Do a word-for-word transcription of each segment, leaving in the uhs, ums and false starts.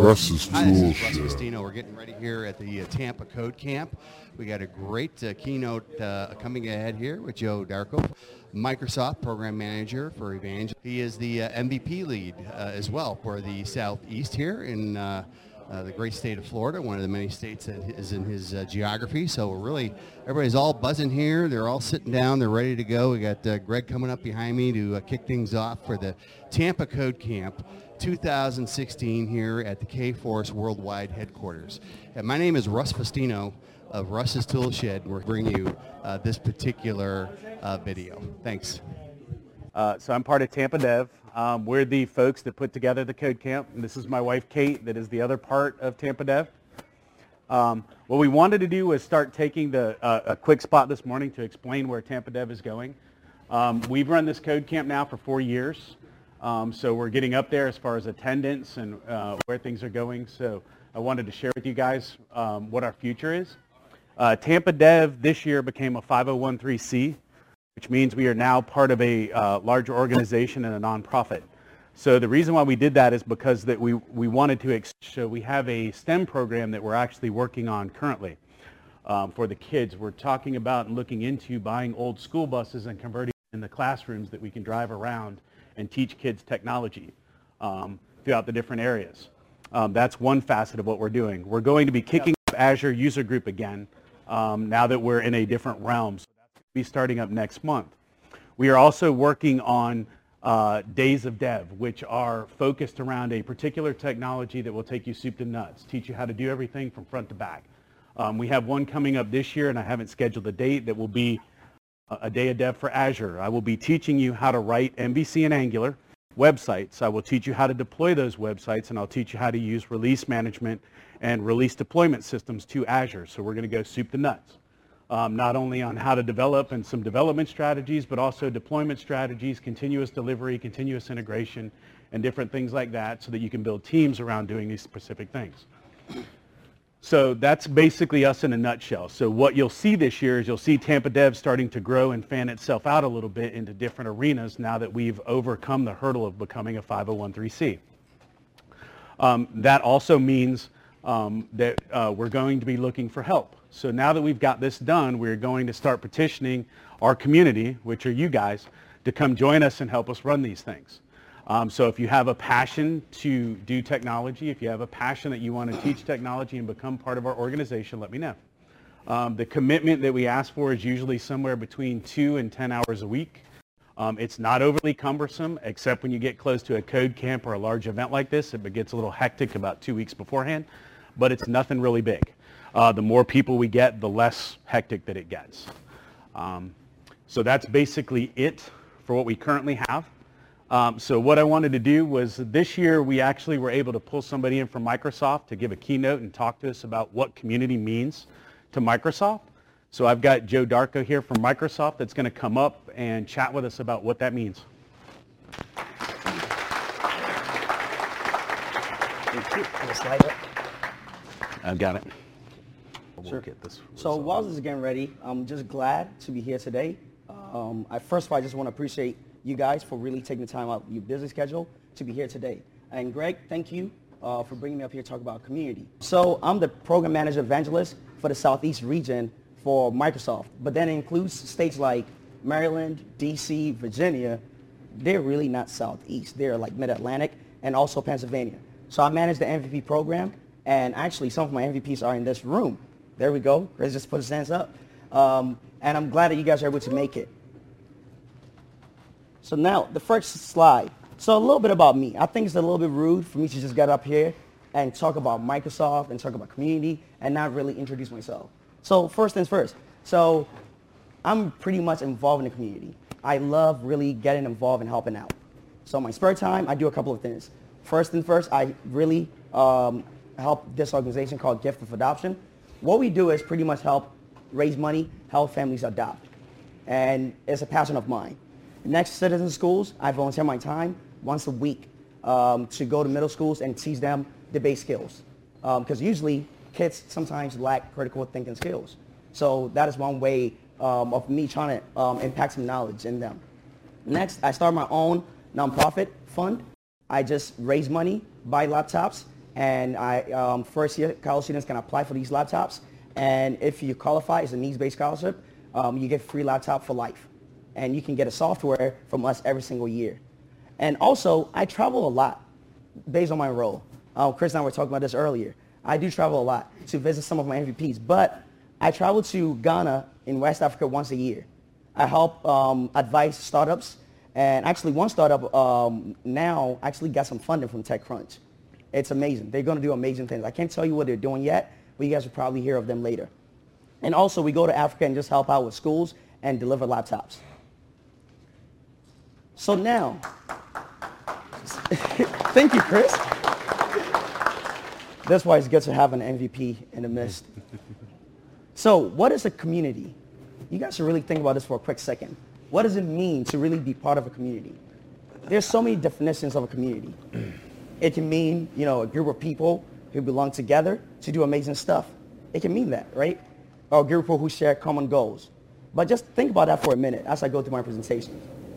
Russ's Hi, this Tool is Russ Shed. Festino. We're getting ready here at the uh, Tampa Code Camp. We got a great uh, keynote uh, coming ahead here with Joe Darko, Microsoft Program Manager for Evangel. He is the uh, M V P lead uh, as well for the Southeast here in uh, uh, the great state of Florida, one of the many states that is in his uh, geography. So we're really, everybody's all buzzing here. They're all sitting down. They're ready to go. We got uh, Greg coming up behind me to uh, kick things off for the Tampa Code Camp two thousand sixteen here at the K-Force Worldwide Headquarters. And my name is Russ Festino of Russ's Tool Shed. We're bringing you uh, this particular uh, video. Thanks. Uh, so I'm part of Tampa Dev. Um, we're the folks that put together the Code Camp. And this is my wife, Kate, that is the other part of Tampa Dev. Um, what we wanted to do was start taking the, uh, a quick spot this morning to explain where Tampa Dev is going. Um, we've run this Code Camp now for four years. Um, so we're getting up there as far as attendance and uh, where things are going. So I wanted to share with you guys um, what our future is. Uh, Tampa Dev this year became a five oh one c, which means we are now part of a uh, larger organization and a nonprofit. So the reason why we did that is because that we, we wanted to, ex- so we have a STEM program that we're actually working on currently um, for the kids. We're talking about and looking into buying old school buses and converting them into classrooms that we can drive around and teach kids technology um, throughout the different areas. Um, that's one facet of what we're doing. We're going to be kicking up Azure User Group again um, now that we're in a different realm. So that's going to be starting up next month. We are also working on uh, Days of Dev, which are focused around a particular technology that will take you soup to nuts, teach you how to do everything from front to back. Um, we have one coming up this year, and I haven't scheduled a date, that will be a day of dev for Azure. I will be teaching you how to write M V C and Angular websites. I will teach you how to deploy those websites, and I'll teach you how to use release management and release deployment systems to Azure. So we're going to go soup to nuts, um, not only on how to develop and some development strategies, but also deployment strategies, continuous delivery, continuous integration, and different things like that so that you can build teams around doing these specific things. So that's basically us in a nutshell. So what you'll see this year is you'll see Tampa Dev starting to grow and fan itself out a little bit into different arenas now that we've overcome the hurdle of becoming a five oh one c. Um, that also means um, that uh, we're going to be looking for help. So now that we've got this done, we're going to start petitioning our community, which are you guys, to come join us and help us run these things. Um, so if you have a passion to do technology, if you have a passion that you want to teach technology and become part of our organization, let me know. Um, the commitment that we ask for is usually somewhere between two and ten hours a week. Um, it's not overly cumbersome, except when you get close to a code camp or a large event like this. It gets a little hectic about two weeks beforehand, but it's nothing really big. Uh, the more people we get, the less hectic that it gets. Um, so that's basically it for what we currently have. Um, so what I wanted to do was this year we actually were able to pull somebody in from Microsoft to give a keynote and talk to us about what community means to Microsoft. So I've got Joe Darko here from Microsoft that's going to come up and chat with us about what that means. Thank you. Can I slide up? I've got it. Sure. We'll get this. So while this is getting ready, I'm just glad to be here today. Um, I, first of all, I just want to appreciate you guys for really taking the time out of your busy schedule to be here today. And Greg, thank you uh, for bringing me up here to talk about community. So I'm the program manager evangelist for the Southeast region for Microsoft, but then it includes states like Maryland, D C, Virginia. They're really not Southeast. They're like Mid-Atlantic and also Pennsylvania. So I manage the M V P program, and actually some of my M V Ps are in this room. There we go. Greg just put his hands up. Um, and I'm glad that you guys are able to make it. So now, the first slide. So a little bit about me. I think it's a little bit rude for me to just get up here and talk about Microsoft and talk about community and not really introduce myself. So first things first. So I'm pretty much involved in the community. I love really getting involved and helping out. So in my spare time, I do a couple of things. First and first, I really um, help this organization called Gift of Adoption. What we do is pretty much help raise money, help families adopt. And it's a passion of mine. Next, Citizen Schools, I volunteer my time once a week um, to go to middle schools and teach them debate skills. Because um, usually kids sometimes lack critical thinking skills. So that is one way um, of me trying to um, impact some knowledge in them. Next, I started my own nonprofit fund. I just raise money, buy laptops, And I, um, first year college students can apply for these laptops. And if you qualify, it's a needs-based scholarship, um, you get free laptop for life. And you can get a software from us every single year. And also, I travel a lot based on my role. Uh, Chris and I were talking about this earlier. I do travel a lot to visit some of my M V Ps, but I travel to Ghana in West Africa once a year. I help um, advise startups, and actually one startup um, now actually got some funding from TechCrunch. It's amazing. They're going to do amazing things. I can't tell you what they're doing yet, but you guys will probably hear of them later. And also, we go to Africa and just help out with schools and deliver laptops. So now, thank you, Chris. That's why it's good to have an M V P in the midst. So what is a community? You guys should really think about this for a quick second. What does it mean to really be part of a community? There's so many definitions of a community. It can mean, you know, a group of people who belong together to do amazing stuff. It can mean that, right? Or a group of people who share common goals. But just think about that for a minute as I go through my presentation.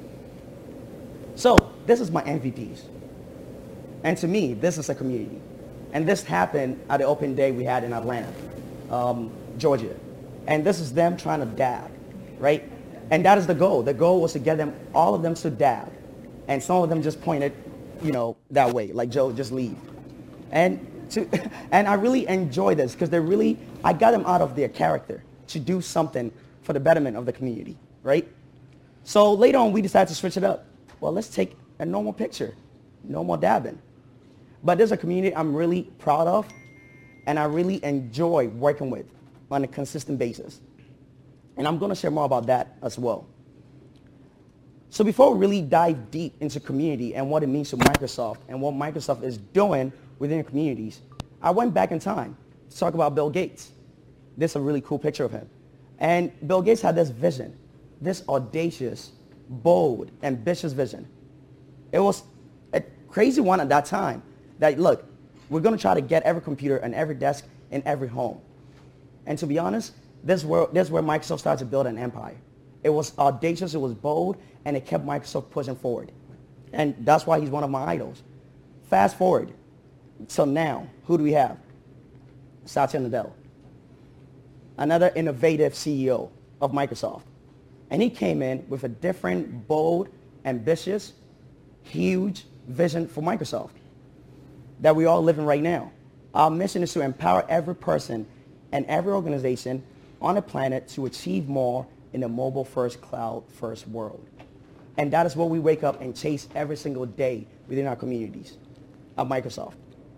So this is my M V Ps. And to me, this is a community. And this happened at the open day we had in Atlanta, um, Georgia. And this is them trying to dab, right? And that is the goal. The goal was to get them, all of them to dab. And some of them just pointed, you know, that way, like, Joe, just leave. And to, and I really enjoy this because they're really, I got them out of their character to do something for the betterment of the community, right? So later on, we decided to switch it up. Well, let's take a normal picture. No more dabbing. But there's a community I'm really proud of, and I really enjoy working with on a consistent basis. And I'm going to share more about that as well. So before we really dive deep into community and what it means to Microsoft and what Microsoft is doing within communities, I went back in time to talk about Bill Gates. This is a really cool picture of him. And Bill Gates had this vision, this audacious, bold, ambitious vision. It was a crazy one at that time. That, look, we're going to try to get every computer and every desk in every home. And to be honest, this is where, this is where Microsoft started to build an empire. It was audacious, it was bold, and it kept Microsoft pushing forward. And that's why he's one of my idols. Fast forward. So now, who do we have? Satya Nadella. Another innovative C E O of Microsoft. And he came in with a different, bold, ambitious, huge vision for Microsoft that we all live in right now. Our mission is to empower every person and every organization on the planet to achieve more in a mobile-first, cloud-first world. And that is what we wake up and chase every single day within our communities at Microsoft.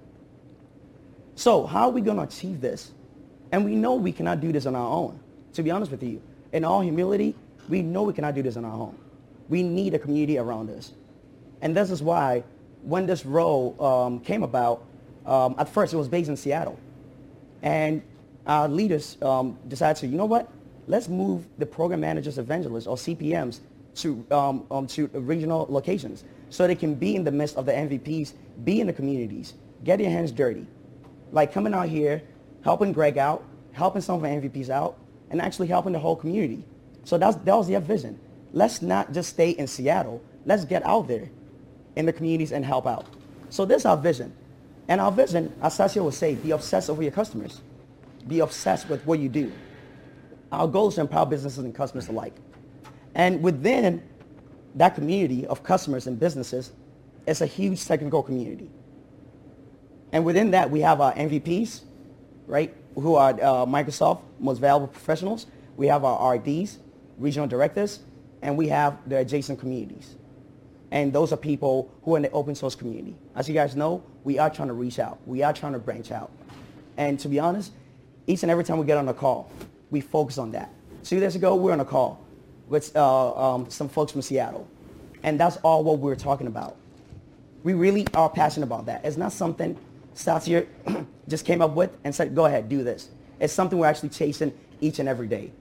So how are we going to achieve this? And we know we cannot do this on our own. To be honest with you, in all humility, we know we cannot do this on our own. We need a community around us. And this is why when this role um, came about, um, at first it was based in Seattle. And our leaders um, decided to, you know what, let's move the program managers, evangelists, or C P Ms to, um, um, to regional locations so they can be in the midst of the M V Ps, be in the communities, get your hands dirty. Like coming out here, helping Greg out, helping some of our M V Ps out, and actually helping the whole community. So that's, that was their vision. Let's not just stay in Seattle. Let's get out there in the communities and help out. So this is our vision. And our vision, as Satya would say, be obsessed over your customers. Be obsessed with what you do. Our goal is to empower businesses and customers alike. And within that community of customers and businesses, it's a huge technical community. And within that, we have our M V Ps, right, who are uh, Microsoft Most Valuable Professionals. We have our R Ds, regional directors, and we have the adjacent communities. And those are people who are in the open source community. As you guys know, we are trying to reach out. We are trying to branch out. And to be honest, each and every time we get on a call, we focus on that. Two days ago, we were on a call with uh, um, some folks from Seattle. And that's all what we were talking about. We really are passionate about that. It's not something Satya just came up with and said, go ahead, do this. It's something we're actually chasing each and every day.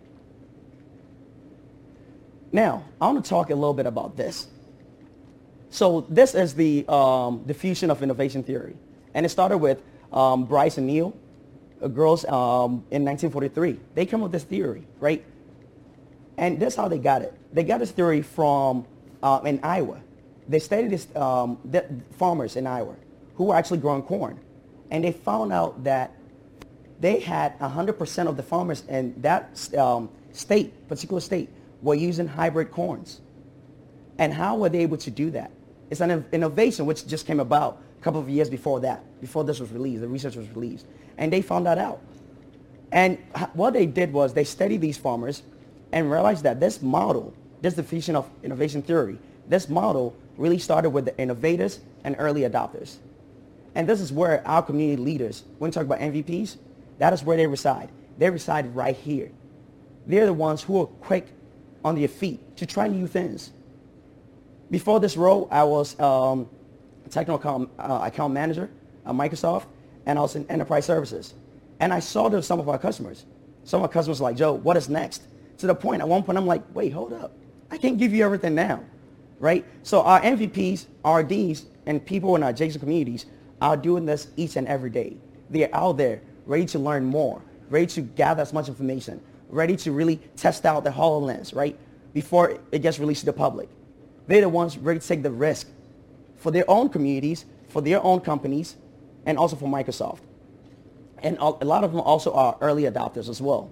Now, I want to talk a little bit about this. So this is the um, diffusion of innovation theory. And it started with um, Bryce and Neil, uh, girls um, in nineteen forty-three. They came up with this theory, right? And that's how they got it. They got this theory from uh, in Iowa. They studied this, um, the farmers in Iowa who were actually growing corn. and they found out that they had one hundred percent of the farmers in that um, state, particular state, were using hybrid corns. And how were they able to do that? It's an innovation which just came about a couple of years before that, before this was released, the research was released. And they found that out. And what they did was they studied these farmers and realized that this model, this definition of innovation theory, this model really started with the innovators and early adopters. And this is where our community leaders, when we talk about M V Ps, that is where they reside. They reside right here. They're the ones who are quick on their feet to try new things. Before this role, I was um, a technical account, uh, account manager at Microsoft, and I was in enterprise services. And I saw that some of our customers. Some of our customers were like, Joe, what is next? To the point, at one point, I'm like, wait, hold up. I can't give you everything now, right? So our M V Ps, R Ds, and people in our adjacent communities are doing this each and every day. They're out there ready to learn more, ready to gather as much information, ready to really test out the HoloLens, right, before it gets released to the public. They're the ones ready to take the risk for their own communities, for their own companies, and also for Microsoft. And a lot of them also are early adopters as well.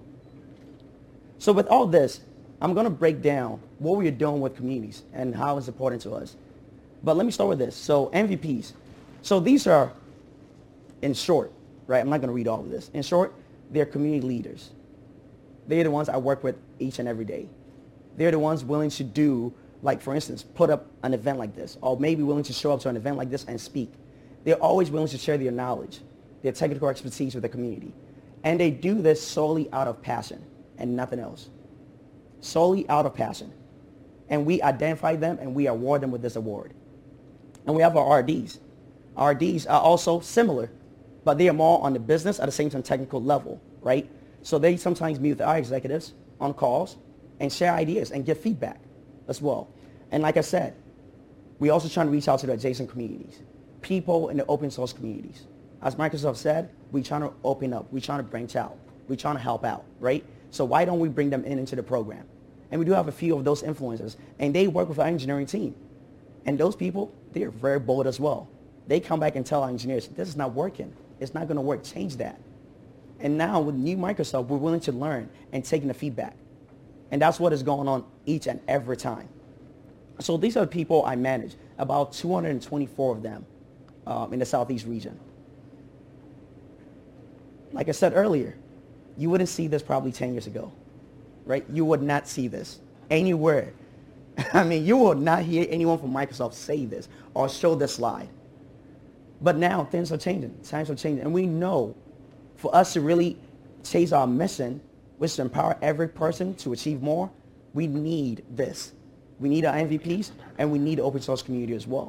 So with all this, I'm going to break down what we are doing with communities and how it's important to us. But let me start with this. So M V Ps. So these are, in short, right, I'm not going to read all of this. In short, they're community leaders. They're the ones I work with each and every day. They're the ones willing to do, like for instance, put up an event like this, or maybe willing to show up to an event like this and speak. They're always willing to share their knowledge, their technical expertise with the community. And they do this solely out of passion and nothing else. Solely out of passion. And we identify them and we award them with this award. And we have our R Ds. R Ds are also similar, but they are more on the business at the same time technical level, right? So they sometimes meet with our executives on calls and share ideas and give feedback as well. And like I said, we also trying to reach out to the adjacent communities, people in the open source communities. As Microsoft said, we're trying to open up, we're trying to branch out, we're trying to help out, right? So why don't we bring them in into the program? And we do have a few of those influencers, and they work with our engineering team. And those people, they're very bold as well. They come back and tell our engineers, this is not working. It's not going to work. Change that. And now with new Microsoft, we're willing to learn and taking the feedback. And that's what is going on each and every time. So these are the people I manage, about two hundred twenty-four of them um, in the Southeast region. Like I said earlier, you wouldn't see this probably ten years ago, right? You would not see this anywhere. I mean, you will not hear anyone from Microsoft say this or show this slide. But now things are changing, times are changing, and we know for us to really chase our mission, which is to empower every person to achieve more, we need this. We need our M V Ps, and we need the open source community as well.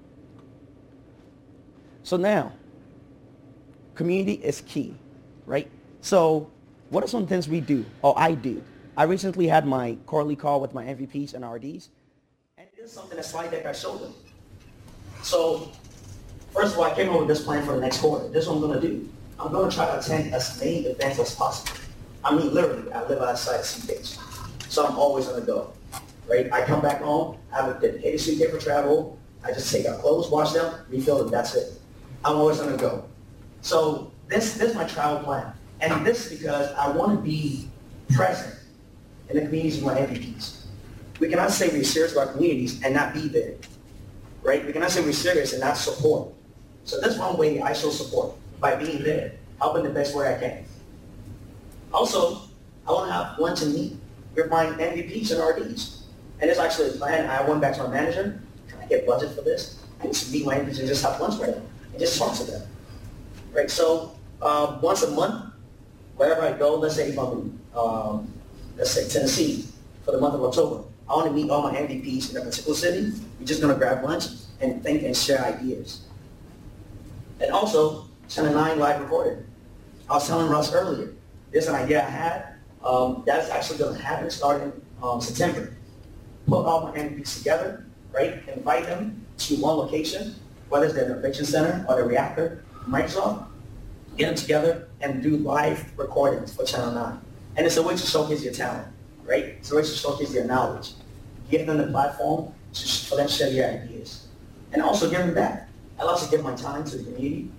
So now, community is key, right? So what are some things we do, or I do? I recently had my quarterly call with my M V Ps and R Ds, and this is something, a slide deck I showed them. So first of all, I came up with this plan for the next quarter. This is what I'm going to do. I'm going to try to attend as many events as possible. I mean, literally, I live outside C P H, so I'm always on the go, right? I come back home, I have a dedicated suitcase for travel. I just take out clothes, wash them, refill them, that's it. I'm always on the go. So this, this is my travel plan. And this is because I want to be present in the communities of my M V Ps. We cannot say we're serious about communities and not be there, right? We cannot say we're serious and not support. So that's one way I show support, by being there, helping the best way I can. Also, I want to have lunch and meet with my M V Ps and R Ds. And it's actually a plan. I went back to my manager, can I get budget for this? I need to meet my M V Ps and just have lunch with them and just talk to them, right? So uh, once a month, wherever I go, let's say if I'm in, um, let's say Tennessee for the month of October, I want to meet all my M V Ps in a particular city. We're just going to grab lunch and think and share ideas. And also, Channel nine live recorded. I was telling Russ earlier, there's an idea I had um, that's actually going to happen starting um, September. Put all my M V Ps together, right? Invite them to one location, whether it's the Innovation Center or the Reactor, Microsoft. Get them together and do live recordings for Channel nine. And it's a way to showcase your talent, right? It's a way to showcase your knowledge. Give them the platform to, for them to share their ideas. And also give them back. I love to give my time to the community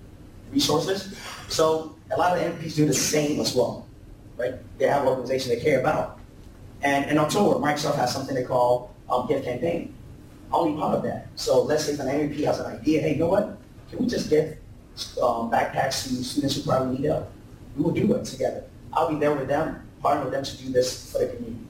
resources. So a lot of M V Ps do the same as well, right? They have organizations they care about. And in October, Microsoft has something they call um, Gift Campaign. I'll be part of that. So let's say if an M V P has an idea, hey, you know what? Can we just give um, backpacks to students who probably need help? We will do it together. I'll be there with them, partner with them to do this for the community.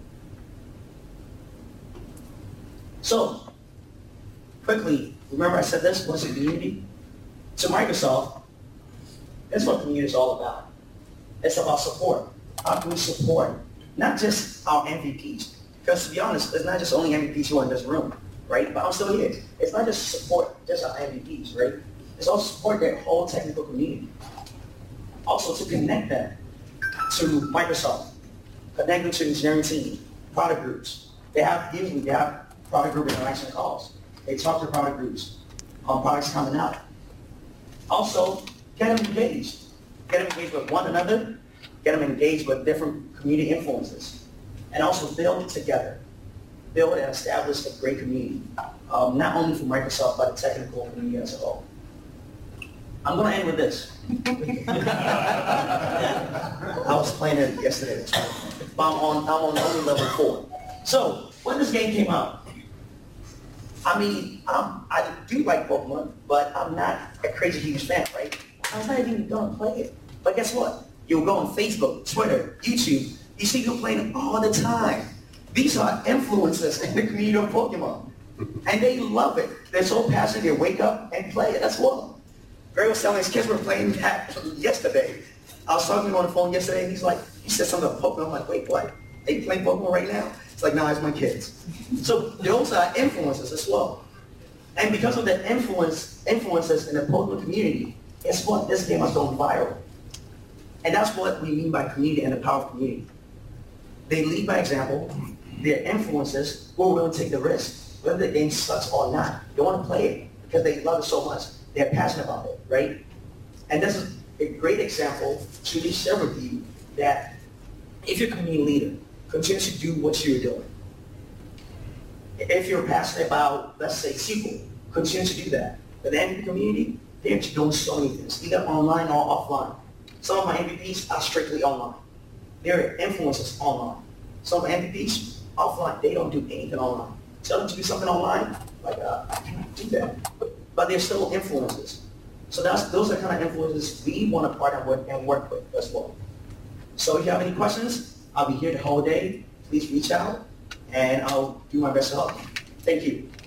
So, quickly, remember I said this, what's a community? To Microsoft, that's what community is all about. It's about support. How can we support not just our M V Ps? Because to be honest, it's not just only M V Ps who are in this room, right? But I'm still here. It's not just support just our M V Ps, right? It's also support their whole technical community. Also to connect them to Microsoft, connect them to the engineering team, product groups. They have, usually they have product group interaction calls. They talk to product groups on products coming out. Also, get them engaged. Get them engaged with one another. Get them engaged with different community influences. And also build together. Build and establish a great community. Um, not only for Microsoft, but the technical community as a whole. I'm going to end with this. I was playing it yesterday. But I'm on, I'm on only level four. So, when this game came out, I mean, I'm, I do like Pokemon, but I'm not a crazy huge fan, right? I'm not even going to play it. But guess what? You'll go on Facebook, Twitter, YouTube. You see people playing it all the time. These are influencers in the community of Pokemon. And they love it. They're so passionate, they wake up and play it as well. Gary was telling his kids were playing that yesterday. I was talking to him on the phone yesterday, and he's like, he said something about Pokemon. I'm like, wait, what? They playing Pokemon right now? It's like, nah, it's my kids. So those are influences as well. And because of the influence, influences in the Pokemon community, guess what? This game has gone viral. And that's what we mean by community and the power of community. They lead by example. Their influences will willing to take the risk, whether the game sucks or not. They want to play it because they love it so much. They're passionate about it, right? And this is a great example to share with you that if you're a community leader, continue to do what you're doing. If you're passionate about, let's say, S Q L, continue to do that. But the M V P community, they're doing so many things, either online or offline. Some of my M V Ps are strictly online. They're influencers online. Some M V Ps offline, they don't do anything online. Tell them to do something online, like uh, I cannot do that. But they're still influencers. So that's those are the kind of influencers we want to partner with and work with as well. So if you have any questions, I'll be here the whole day. Please reach out, and I'll do my best to help you. Thank you.